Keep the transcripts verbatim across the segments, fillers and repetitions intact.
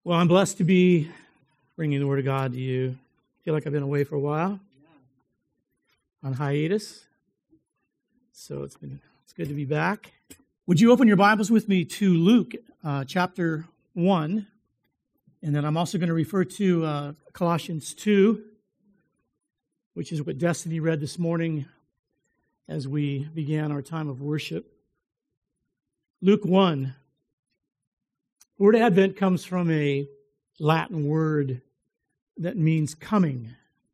Well, I'm blessed to be bringing the Word of God to you. I feel like I've been away for a while, on hiatus, so it's been it's good to be back. Would you open your Bibles with me to Luke uh, chapter one, and then I'm also going to refer to uh, Colossians two, which is what Destiny read this morning as we began our time of worship. Luke one. The word Advent comes from a Latin word that means coming.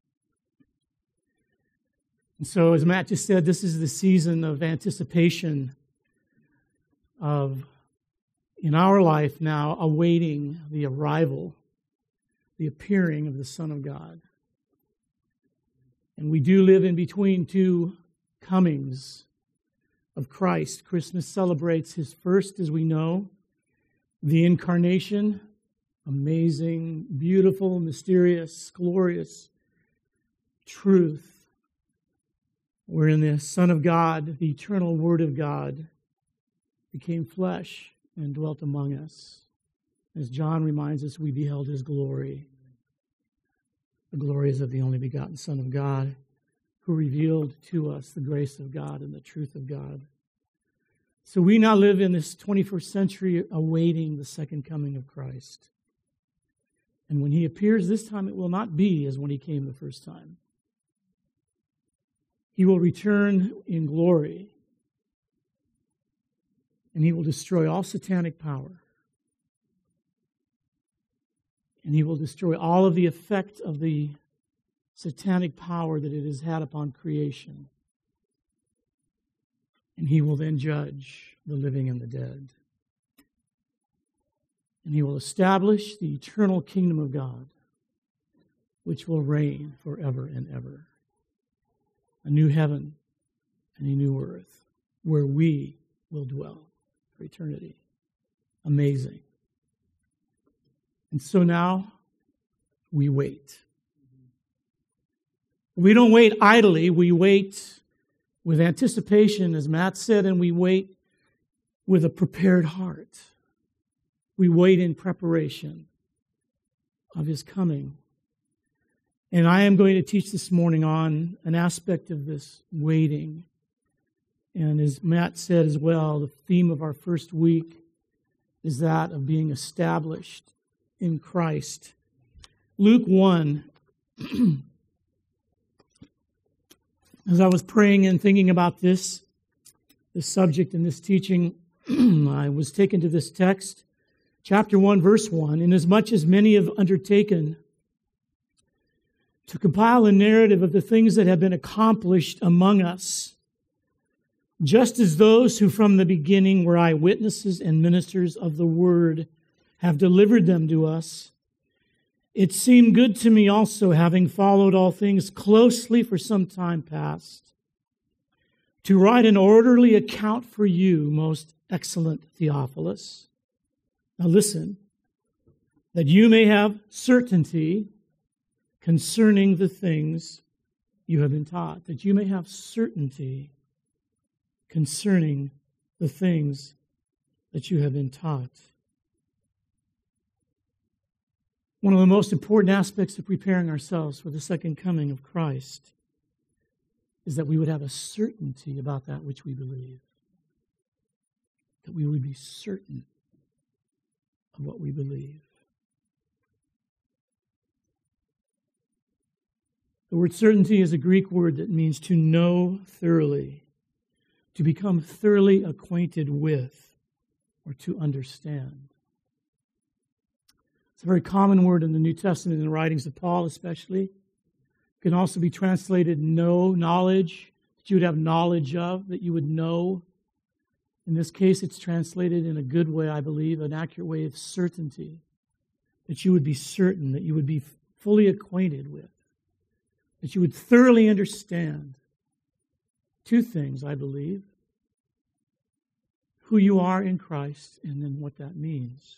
And so, as Matt just said, this is the season of anticipation of, in our life now, awaiting the arrival, the appearing of the Son of God. And we do live in between two comings of Christ. Christmas celebrates His first, as we know, the incarnation, amazing, beautiful, mysterious, glorious truth, wherein the Son of God, the eternal Word of God, became flesh and dwelt among us. As John reminds us, we beheld His glory. The glory is of the only begotten Son of God, who revealed to us the grace of God and the truth of God. So we now live in this twenty-first century awaiting the second coming of Christ. And when He appears this time, it will not be as when He came the first time. He will return in glory, and He will destroy all satanic power. And He will destroy all of the effect of the satanic power that it has had upon creation. And He will then judge the living and the dead. And He will establish the eternal kingdom of God, which will reign forever and ever. A new heaven and a new earth, where we will dwell for eternity. Amazing. And so now we wait. We don't wait idly, we wait with anticipation, as Matt said, and we wait with a prepared heart. We wait in preparation of His coming. And I am going to teach this morning on an aspect of this waiting. And as Matt said as well, the theme of our first week is that of being established in Christ. Luke one. As I was praying and thinking about this, this subject and this teaching, I was taken to this text, chapter one, verse one. Inasmuch as many have undertaken to compile a narrative of the things that have been accomplished among us, just as those who from the beginning were eyewitnesses and ministers of the word have delivered them to us, it seemed good to me also, having followed all things closely for some time past, to write an orderly account for you, most excellent Theophilus. Now listen, that you may have certainty concerning the things you have been taught, that you may have certainty concerning the things that you have been taught. One of the most important aspects of preparing ourselves for the second coming of Christ is that we would have a certainty about that which we believe. That we would be certain of what we believe. The word certainty is a Greek word that means to know thoroughly, to become thoroughly acquainted with, or to understand. It's a very common word in the New Testament, in the writings of Paul especially. It can also be translated know, knowledge, that you would have knowledge of, that you would know. In this case, it's translated in a good way, I believe, an accurate way of certainty, that you would be certain, that you would be fully acquainted with, that you would thoroughly understand two things, I believe: who you are in Christ, and then what that means.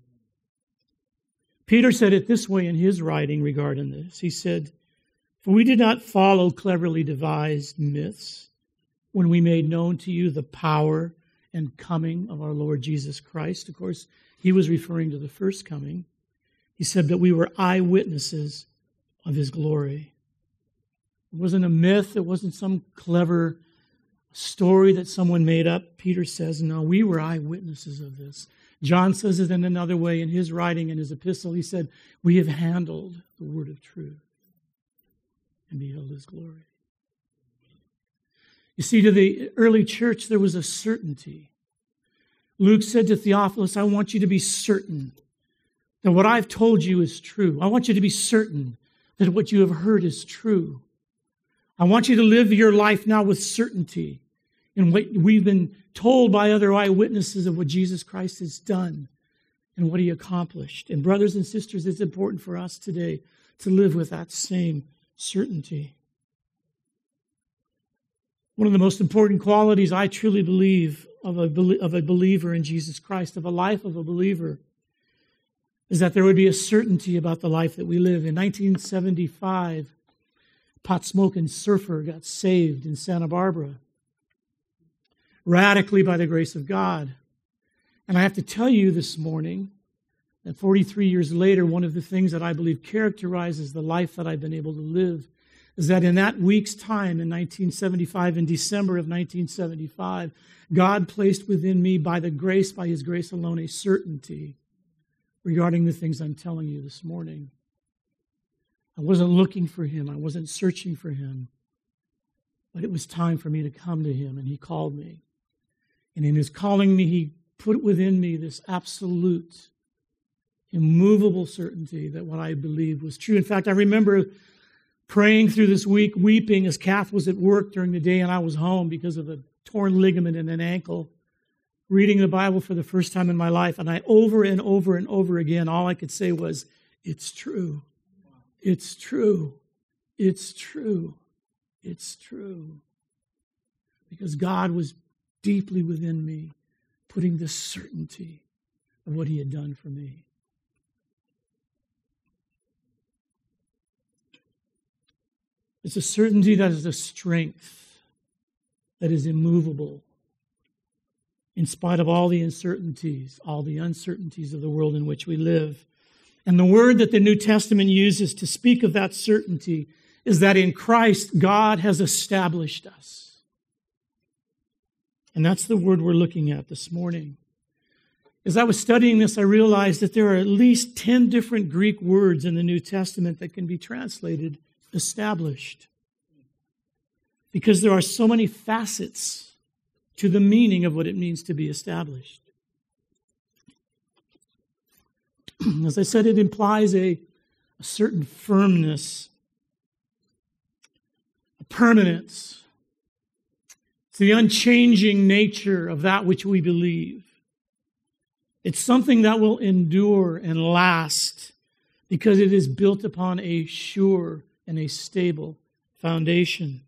Peter said it this way in his writing regarding this. He said, "For we did not follow cleverly devised myths when we made known to you the power and coming of our Lord Jesus Christ." Of course, he was referring to the first coming. He said that we were eyewitnesses of his glory. It wasn't a myth. It wasn't some clever story that someone made up. Peter says, no, we were eyewitnesses of this. John says it in another way in his writing, in his epistle. He said, we have handled the word of truth and beheld his glory. You see, to the early church, there was a certainty. Luke said to Theophilus, I want you to be certain that what I've told you is true. I want you to be certain that what you have heard is true. I want you to live your life now with certainty in what we've been told by other eyewitnesses of what Jesus Christ has done and what he accomplished. And brothers and sisters, it's important for us today to live with that same certainty. One of the most important qualities I truly believe of a, of a believer in Jesus Christ, of a life of a believer, is that there would be a certainty about the life that we live. In nineteen seventy-five, pot-smoking surfer got saved in Santa Barbara, radically by the grace of God. And I have to tell you this morning that forty-three years later, one of the things that I believe characterizes the life that I've been able to live is that in that week's time, in nineteen seventy-five, in December of nineteen seventy-five, God placed within me, by the grace, by his grace alone, a certainty regarding the things I'm telling you this morning. I wasn't looking for him. I wasn't searching for him. But it was time for me to come to him, and he called me. And in his calling me, he put within me this absolute, immovable certainty that what I believed was true. In fact, I remember praying through this week, weeping as Kath was at work during the day and I was home because of a torn ligament in an ankle, reading the Bible for the first time in my life. And I, over and over and over again, all I could say was, it's true. It's true. It's true. It's true. Because God was deeply within me, putting the certainty of what he had done for me. It's a certainty that is a strength that is immovable in spite of all the uncertainties, all the uncertainties of the world in which we live. And the word that the New Testament uses to speak of that certainty is that in Christ, God has established us. And that's the word we're looking at this morning. As I was studying this, I realized that there are at least ten different Greek words in the New Testament that can be translated established. Because there are so many facets to the meaning of what it means to be established. As I said, it implies a, a certain firmness, a permanence. It's the unchanging nature of that which we believe. It's something that will endure and last because it is built upon a sure and a stable foundation.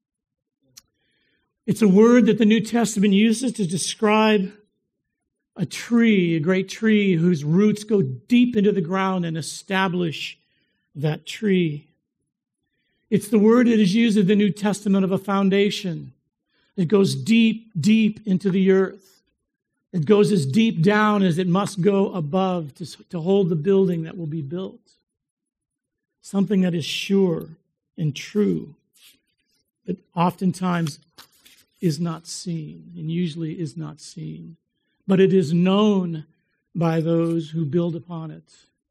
It's a word that the New Testament uses to describe a tree, a great tree whose roots go deep into the ground and establish that tree. It's the word that is used in the New Testament of a foundation. It goes deep, deep into the earth. It goes as deep down as it must go above to, to hold the building that will be built. Something that is sure and true, but oftentimes is not seen, and usually is not seen. But it is known by those who build upon it.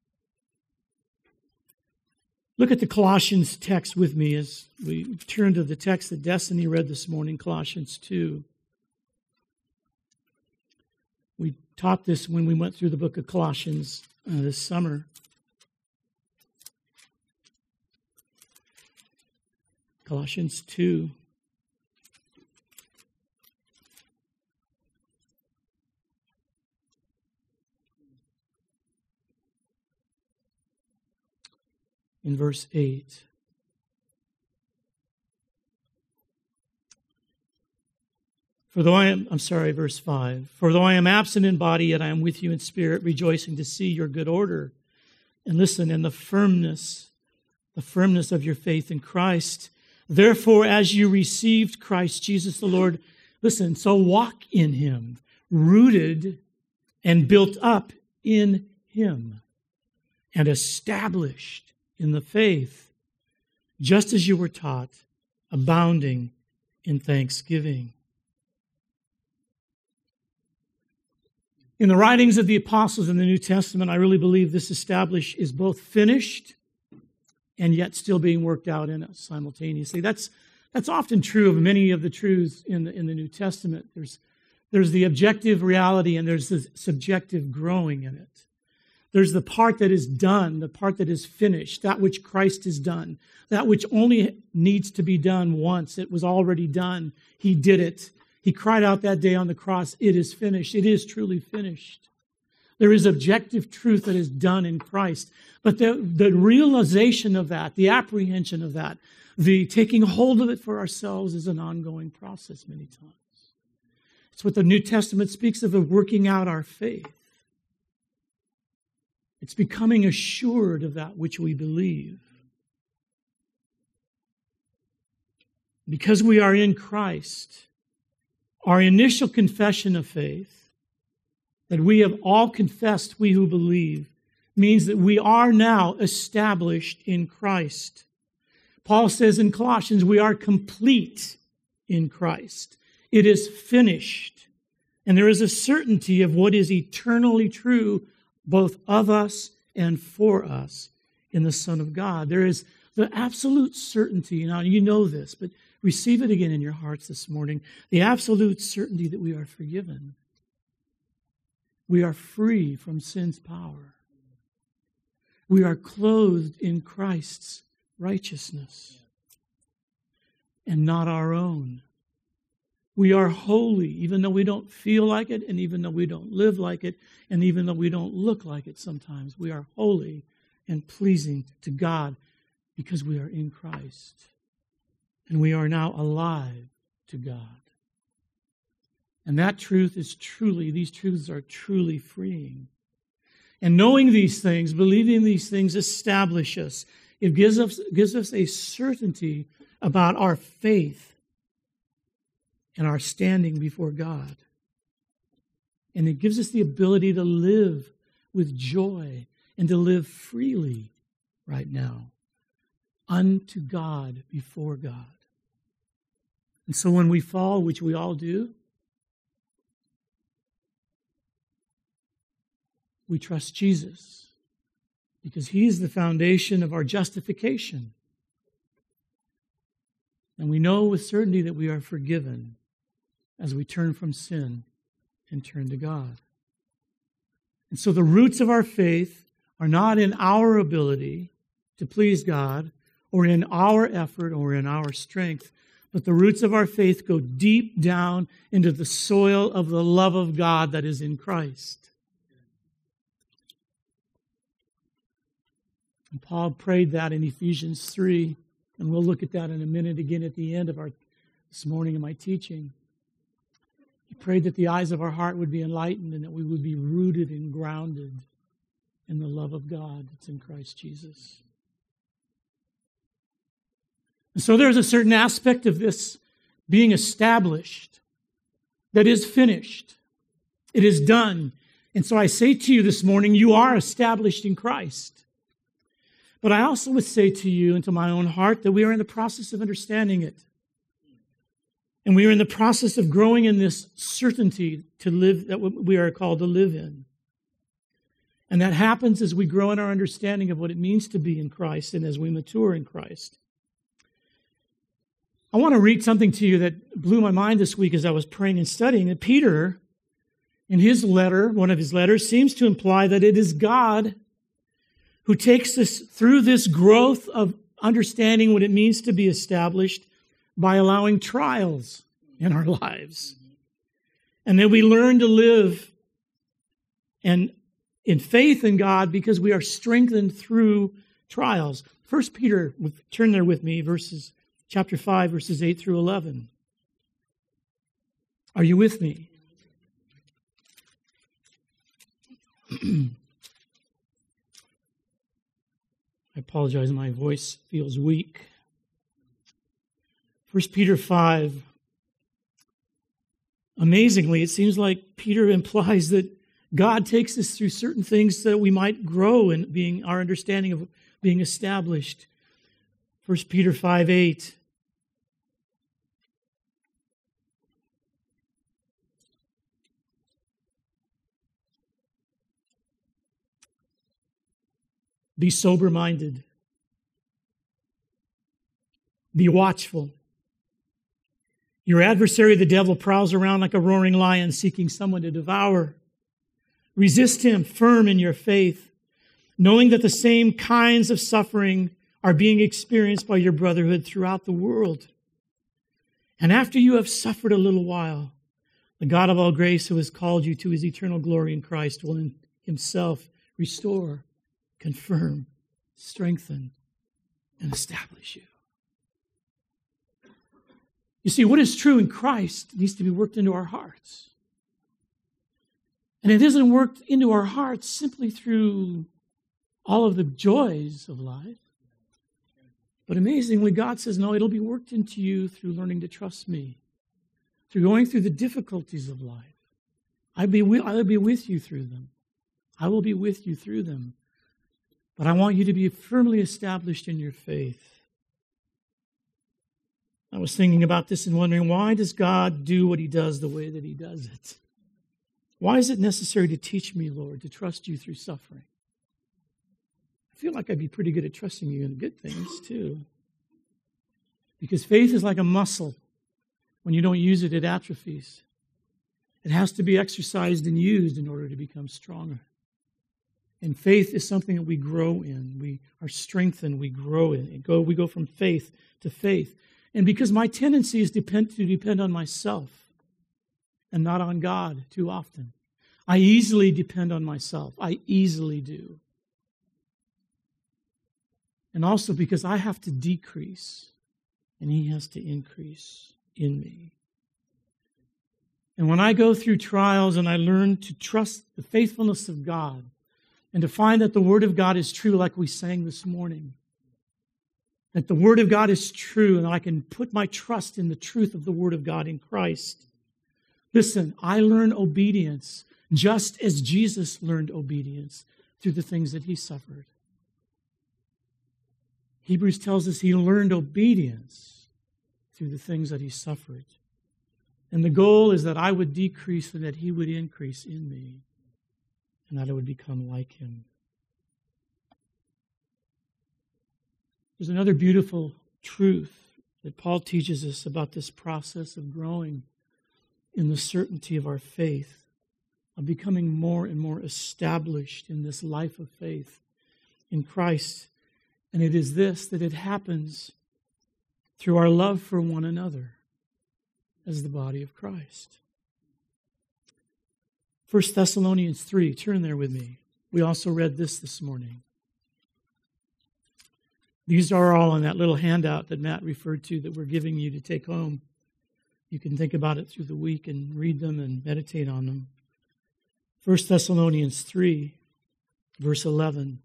Look at the Colossians text with me as we turn to the text that Destiny read this morning, Colossians two. We taught this when we went through the book of Colossians uh, this summer. Colossians two. In verse eight. For though I am, I'm sorry, verse five. For though I am absent in body, yet I am with you in spirit, rejoicing to see your good order. And listen, and the firmness, the firmness of your faith in Christ. Therefore, as you received Christ Jesus the Lord, listen, so walk in him, rooted and built up in him, and established in the faith, just as you were taught, abounding in thanksgiving. In the writings of the apostles in the New Testament, I really believe this established is both finished and yet still being worked out in us simultaneously. That's that's often true of many of the truths in the, in the New Testament. There's, there's the objective reality and there's the subjective growing in it. There's the part that is done, the part that is finished, that which Christ has done, that which only needs to be done once. It was already done. He did it. He cried out that day on the cross, "It is finished." It is truly finished. There is objective truth that is done in Christ. But the, the realization of that, the apprehension of that, the taking hold of it for ourselves is an ongoing process many times. It's what the New Testament speaks of, of working out our faith. It's becoming assured of that which we believe. Because we are in Christ, our initial confession of faith, that we have all confessed, we who believe, means that we are now established in Christ. Paul says in Colossians, we are complete in Christ. It is finished. And there is a certainty of what is eternally true, both of us and for us in the Son of God. There is the absolute certainty, now you know this, but receive it again in your hearts this morning, the absolute certainty that we are forgiven. We are free from sin's power. We are clothed in Christ's righteousness and not our own. We are holy, even though we don't feel like it, and even though we don't live like it, and even though we don't look like it sometimes. We are holy and pleasing to God because we are in Christ. And we are now alive to God. And that truth is truly, these truths are truly freeing. And knowing these things, believing these things, establish us. It gives us, gives us a certainty about our faith and our standing before God. And it gives us the ability to live with joy and to live freely right now unto God, before God. And so when we fall, which we all do, we trust Jesus because He is the foundation of our justification. And we know with certainty that we are forgiven as we turn from sin and turn to God. And so the roots of our faith are not in our ability to please God or in our effort or in our strength, but the roots of our faith go deep down into the soil of the love of God that is in Christ. And Paul prayed that in Ephesians three, and we'll look at that in a minute again at the end of our this morning in my teaching. He prayed that the eyes of our heart would be enlightened and that we would be rooted and grounded in the love of God that's in Christ Jesus. And so there's a certain aspect of this being established that is finished. It is done. And so I say to you this morning, you are established in Christ. But I also would say to you and to my own heart that we are in the process of understanding it. And we are in the process of growing in this certainty to live, that we are called to live in. And that happens as we grow in our understanding of what it means to be in Christ and as we mature in Christ. I want to read something to you that blew my mind this week as I was praying and studying. That Peter, in his letter, one of his letters, seems to imply that it is God who takes us through this growth of understanding what it means to be established by allowing trials in our lives. And then we learn to live and in faith in God because we are strengthened through trials. First Peter, turn there with me, verses chapter five, verses eight through eleven. Are you with me? I apologize, my voice feels weak. First Peter five. Amazingly, it seems like Peter implies that God takes us through certain things so that we might grow in being our understanding of being established. First Peter five eight. Be sober-minded. Be watchful. Your adversary, the devil, prowls around like a roaring lion seeking someone to devour. Resist him firm in your faith, knowing that the same kinds of suffering are being experienced by your brotherhood throughout the world. And after you have suffered a little while, the God of all grace, who has called you to his eternal glory in Christ, will in himself restore, confirm, strengthen, and establish you. You see, what is true in Christ needs to be worked into our hearts. And it isn't worked into our hearts simply through all of the joys of life. But amazingly, God says, no, it'll be worked into you through learning to trust me, through going through the difficulties of life. I'll be, I'll be with you through them. I will be with you through them. But I want you to be firmly established in your faith. I was thinking about this and wondering, why does God do what he does the way that he does it? Why is it necessary to teach me, Lord, to trust you through suffering? I feel like I'd be pretty good at trusting you in the good things, too. Because faith is like a muscle. When you don't use it, it atrophies. It has to be exercised and used in order to become stronger. And faith is something that we grow in. We are strengthened, we grow in it. Go, we go from faith to faith. And because my tendency is depend, to depend on myself and not on God too often, I easily depend on myself. I easily do. And also because I have to decrease and he has to increase in me. And when I go through trials and I learn to trust the faithfulness of God and to find that the Word of God is true, like we sang this morning, that the Word of God is true and I can put my trust in the truth of the Word of God in Christ. Listen, I learn obedience just as Jesus learned obedience through the things that he suffered. Hebrews tells us he learned obedience through the things that he suffered. And the goal is that I would decrease and that he would increase in me, and that I would become like him. There's another beautiful truth that Paul teaches us about this process of growing in the certainty of our faith, of becoming more and more established in this life of faith in Christ. And it is this, that it happens through our love for one another as the body of Christ. First Thessalonians three, turn there with me. We also read this this morning. These are all on that little handout that Matt referred to that we're giving you to take home. You can think about it through the week and read them and meditate on them. First Thessalonians three, verse eleven.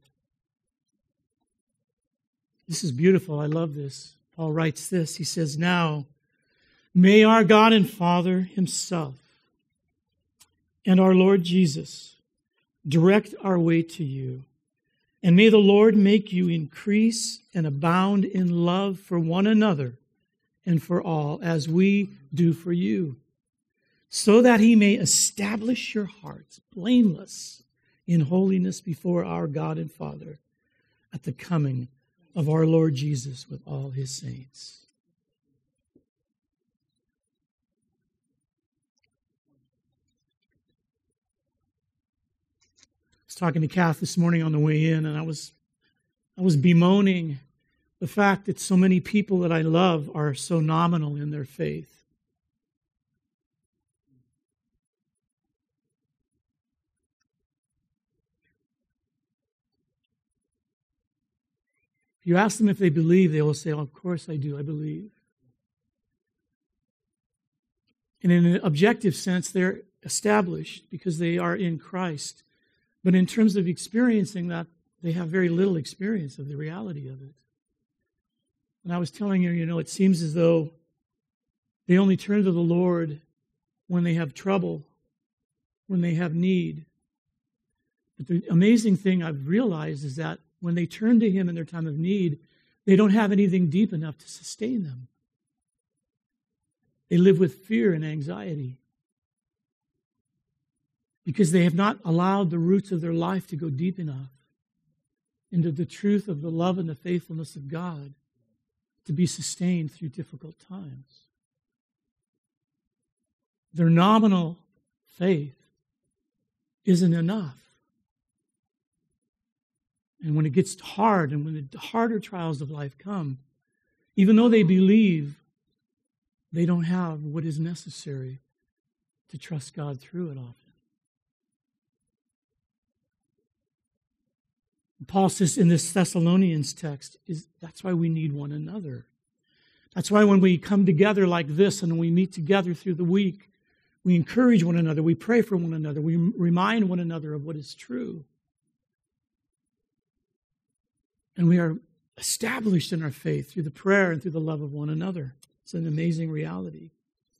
This is beautiful. I love this. Paul writes this. He says, now, may our God and Father himself and our Lord Jesus direct our way to you. And may the Lord make you increase and abound in love for one another and for all, as we do for you, so that he may establish your hearts blameless in holiness before our God and Father at the coming of our Lord Jesus with all his saints. I was talking to Kath this morning on the way in, and I was I was bemoaning the fact that so many people that I love are so nominal in their faith. If you ask them if they believe, they will say, oh, of course I do, I believe. And in an objective sense, they're established because they are in Christ. But in terms of experiencing that, they have very little experience of the reality of it. And I was telling you, you know, it seems as though they only turn to the Lord when they have trouble, when they have need, But the amazing thing I've realized is that when they turn to him in their time of need, they don't have anything deep enough to sustain them. They live with fear and anxiety because they have not allowed the roots of their life to go deep enough into the truth of the love and the faithfulness of God to be sustained through difficult times. Their nominal faith isn't enough. And when it gets hard and when the harder trials of life come, even though they believe, they don't have what is necessary to trust God through it often. Paul says in this Thessalonians text, is that's why we need one another. That's why when we come together like this and we meet together through the week, we encourage one another, we pray for one another, we remind one another of what is true. And we are established in our faith through the prayer and through the love of one another. It's an amazing reality.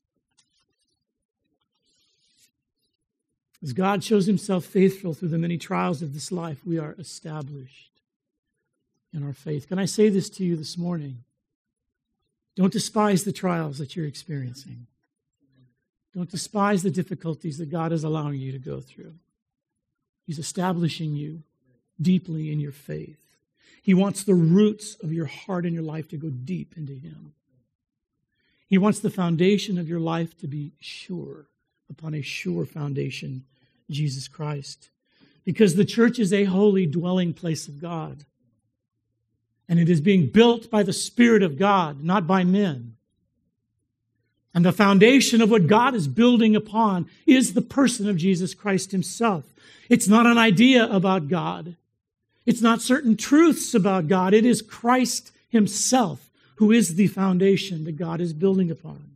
As God shows himself faithful through the many trials of this life, we are established in our faith. Can I say this to you this morning? Don't despise the trials that you're experiencing. Don't despise the difficulties that God is allowing you to go through. He's establishing you deeply in your faith. He wants the roots of your heart and your life to go deep into him. He wants the foundation of your life to be sure, upon a sure foundation, Jesus Christ. Because the church is a holy dwelling place of God. And it is being built by the Spirit of God, not by men. And the foundation of what God is building upon is the person of Jesus Christ himself. It's not an idea about God. It's not certain truths about God. It is Christ himself who is the foundation that God is building upon.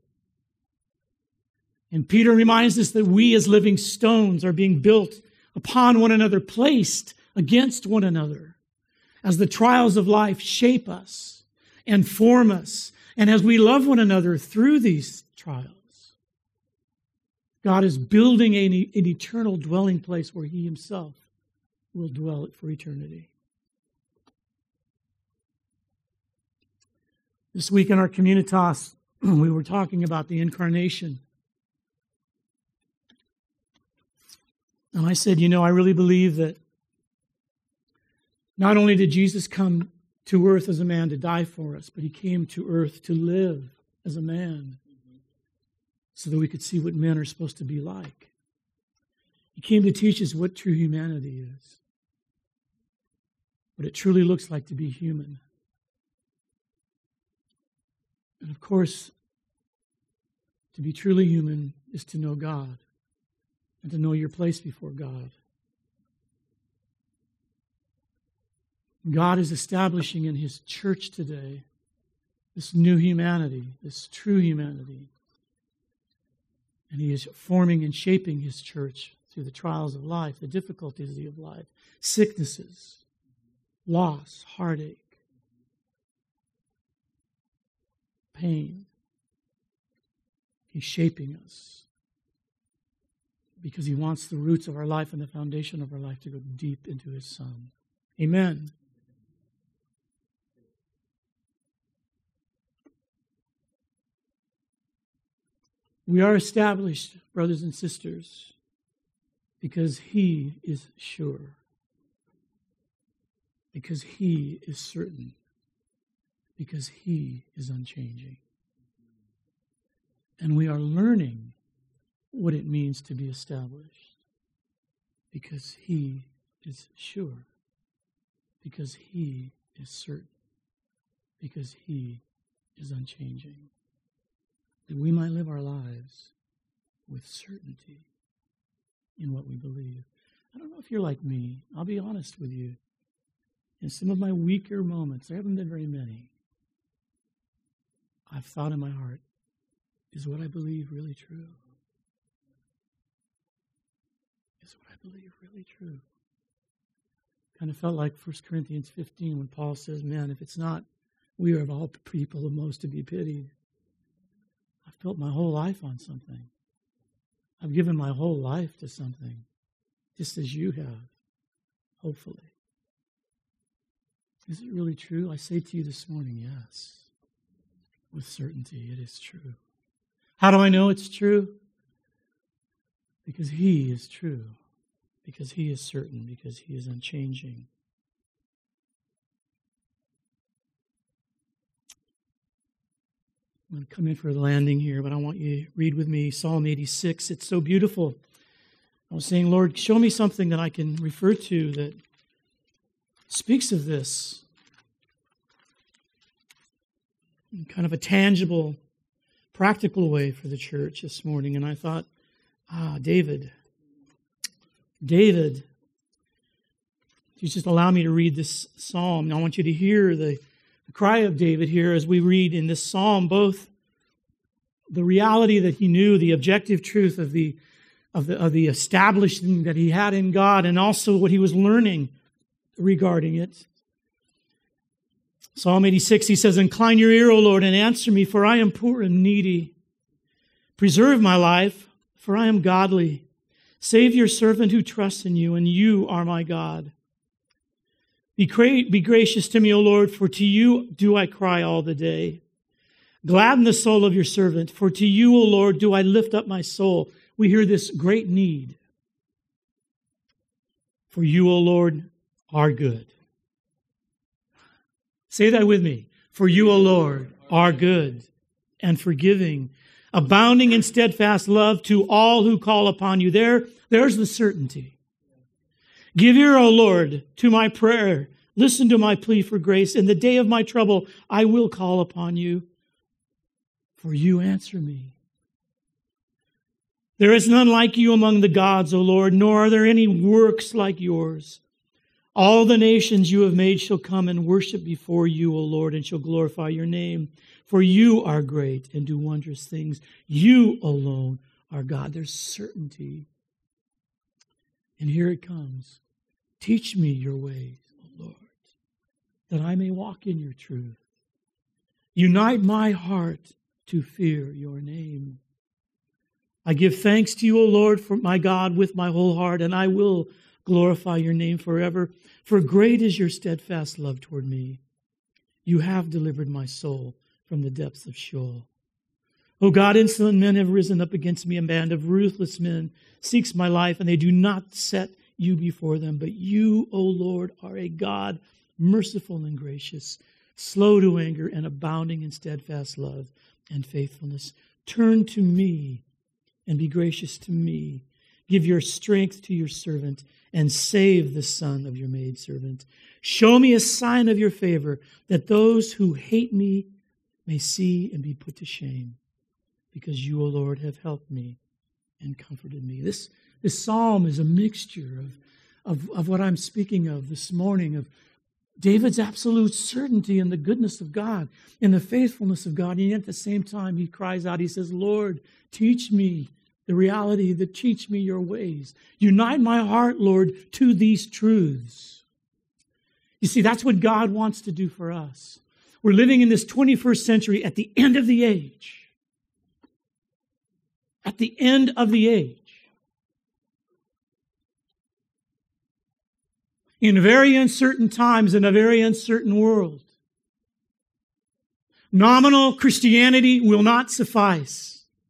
And Peter reminds us that we as living stones are being built upon one another, placed against one another, as the trials of life shape us and form us, and as we love one another through these trials. God is building an, an eternal dwelling place where he himself will dwell for eternity. This week in our Communitas, we were talking about the incarnation. And I said, you know, I really believe that not only did Jesus come to earth as a man to die for us, but he came to earth to live as a man so that we could see what men are supposed to be like. He came to teach us what true humanity is, what it truly looks like to be human. And of course, to be truly human is to know God and to know your place before God. God is establishing in his church today this new humanity, this true humanity. And he is forming and shaping his church through the trials of life, the difficulties of life, sicknesses, loss, heartache, pain. He's shaping us because he wants the roots of our life and the foundation of our life to go deep into his Son. Amen. We are established, brothers and sisters, because he is sure, because he is certain, because he is unchanging. And we are learning what it means to be established, because he is sure, because he is certain, because he is unchanging. That we might live our lives with certainty in what we believe. I don't know if you're like me. I'll be honest with you. In some of my weaker moments, there haven't been very many, I've thought in my heart, is what I believe really true? Is what I believe really true? Kind of felt like First Corinthians fifteen when Paul says, man, if it's not, we are of all people the most to be pitied. I've built my whole life on something. I've given my whole life to something, just as you have. hopefully. Is it really true? I say to you this morning, yes. With certainty, it is true. How do I know it's true? Because He is true. Because He is certain. Because He is unchanging. I'm going to come in for a landing here, but I want you to read with me Psalm eighty-six. It's so beautiful. I was saying, Lord, show me something that I can refer to that speaks of this in kind of a tangible, practical way for the church this morning. And I thought, ah, David. David. You just allow me to read this psalm. I want you to hear the, the cry of David here as we read in this psalm both the reality that he knew, the objective truth of the of the of the establishing that he had in God, and also what he was learning regarding it. Psalm eighty-six, he says, "Incline your ear, O Lord, and answer me, for I am poor and needy. Preserve my life, for I am godly. Save your servant who trusts in you, and you are my God. Be, gra- be gracious to me, O Lord, for to you do I cry all the day. Gladden the soul of your servant, for to you, O Lord, do I lift up my soul." We hear this great need. For you, O Lord, are good. Say that with me. For you, O Lord, are good and forgiving, abounding in steadfast love to all who call upon you. There, there's the certainty. Give ear, O Lord, to my prayer. Listen to my plea for grace. In the day of my trouble, I will call upon you, for you answer me. There is none like you among the gods, O Lord, nor are there any works like yours. All the nations you have made shall come and worship before you, O Lord, and shall glorify your name. For you are great and do wondrous things. You alone are God. There's certainty. And here it comes. Teach me your ways, O Lord, that I may walk in your truth. Unite my heart to fear your name. I give thanks to you, O Lord, for my God, with my whole heart, and I will glorify your name forever. For great is your steadfast love toward me. You have delivered my soul from the depths of Sheol. O God, insolent men have risen up against me. A band of ruthless men seeks my life, and they do not set you before them. But you, O Lord, are a God merciful and gracious, slow to anger, and abounding in steadfast love and faithfulness. Turn to me and be gracious to me. Give your strength to your servant and save the son of your maidservant. Show me a sign of your favor, that those who hate me may see and be put to shame, because you, O Lord, have helped me and comforted me. This, this psalm is a mixture of, of, of what I'm speaking of this morning, of David's absolute certainty in the goodness of God, in the faithfulness of God. And yet at the same time, he cries out, he says, Lord, teach me the reality, that teach me your ways. Unite my heart, Lord, to these truths. You see, that's what God wants to do for us. We're living in this twenty-first century at the end of the age. At the end of the age. In very uncertain times, in a very uncertain world. Nominal Christianity will not suffice.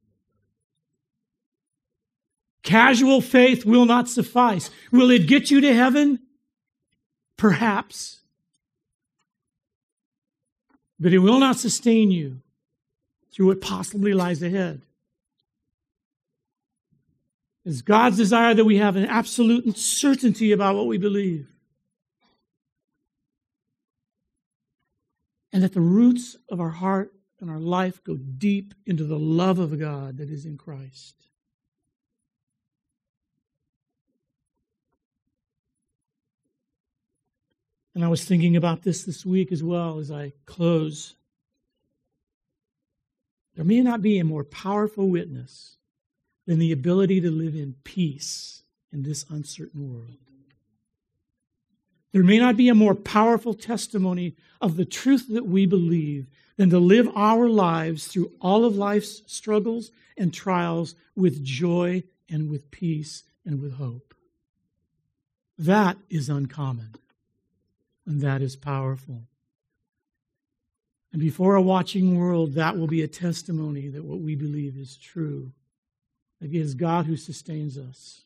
Casual faith will not suffice. Will it get you to heaven? Perhaps. But it will not sustain you through what possibly lies ahead. It's God's desire that we have an absolute certainty about what we believe. And that the roots of our heart and our life go deep into the love of God that is in Christ. And I was thinking about this this week as well as I close. There may not be a more powerful witness than the ability to live in peace in this uncertain world. There may not be a more powerful testimony of the truth that we believe than to live our lives through all of life's struggles and trials with joy and with peace and with hope. That is uncommon, and that is powerful. And before a watching world, that will be a testimony that what we believe is true. That it is God who sustains us.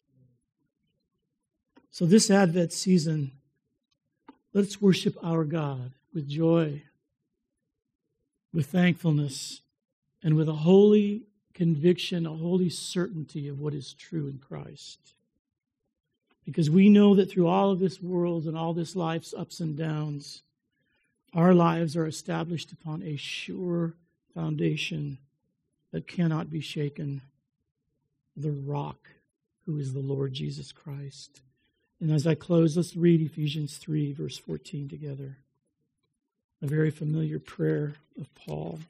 So this Advent season, let's worship our God with joy, with thankfulness, and with a holy conviction, a holy certainty of what is true in Christ. Because we know that through all of this world and all this life's ups and downs, our lives are established upon a sure foundation that cannot be shaken, the rock who is the Lord Jesus Christ. And as I close, let's read Ephesians three, verse fourteen together. A very familiar prayer of Paul.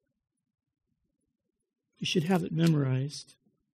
You should have it memorized.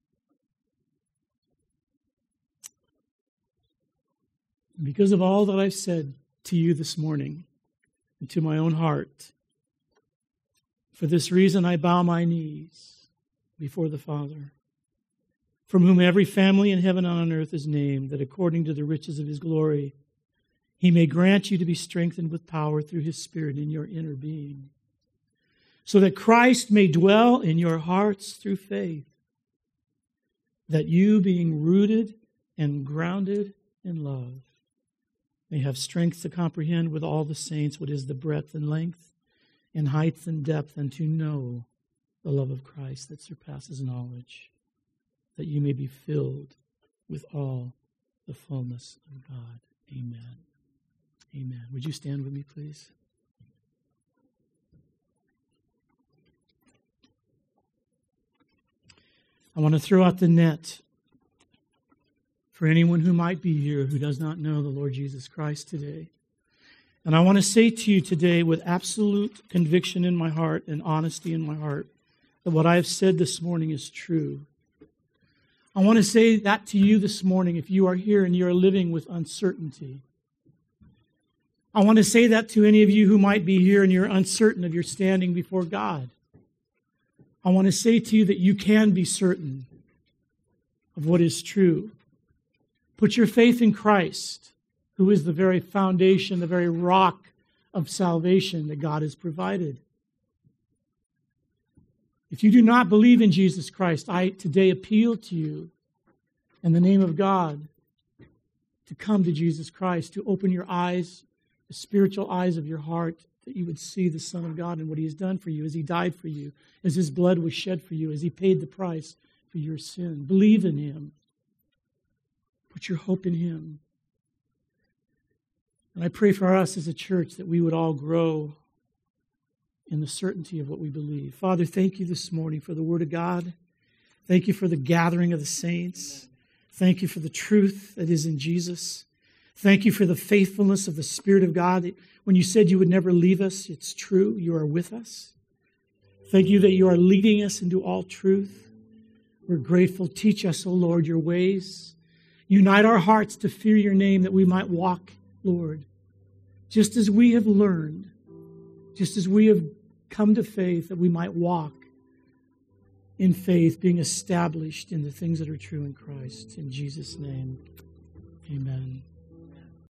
Because of all that I've said to you this morning and to my own heart, for this reason I bow my knees before the Father, from whom every family in heaven and on earth is named, that according to the riches of his glory, he may grant you to be strengthened with power through his Spirit in your inner being, so that Christ may dwell in your hearts through faith, that you, being rooted and grounded in love, may have strength to comprehend with all the saints what is the breadth and length and height and depth, and to know the love of Christ that surpasses knowledge, that you may be filled with all the fullness of God. Amen. Amen. Would you stand with me, please? I want to throw out the net for anyone who might be here who does not know the Lord Jesus Christ today. And I want to say to you today with absolute conviction in my heart and honesty in my heart that what I have said this morning is true. I want to say that to you this morning if you are here and you are living with uncertainty. I want to say that to any of you who might be here and you're uncertain of your standing before God. I want to say to you that you can be certain of what is true. Put your faith in Christ, who is the very foundation, the very rock of salvation that God has provided. If you do not believe in Jesus Christ, I today appeal to you in the name of God to come to Jesus Christ, to open your eyes, the spiritual eyes of your heart, that you would see the Son of God and what he has done for you, as he died for you, as his blood was shed for you, as he paid the price for your sin. Believe in him. Put your hope in him. And I pray for us as a church that we would all grow in the certainty of what we believe. Father, thank you this morning for the Word of God. Thank you for the gathering of the saints. Thank you for the truth that is in Jesus. Thank you for the faithfulness of the Spirit of God. When you said you would never leave us, it's true. You are with us. Thank you that you are leading us into all truth. We're grateful. Teach us, O Lord, your ways. Unite our hearts to fear your name, that we might walk, Lord, just as we have learned, just as we have come to faith, that we might walk in faith, being established in the things that are true in Christ. In Jesus' name, amen.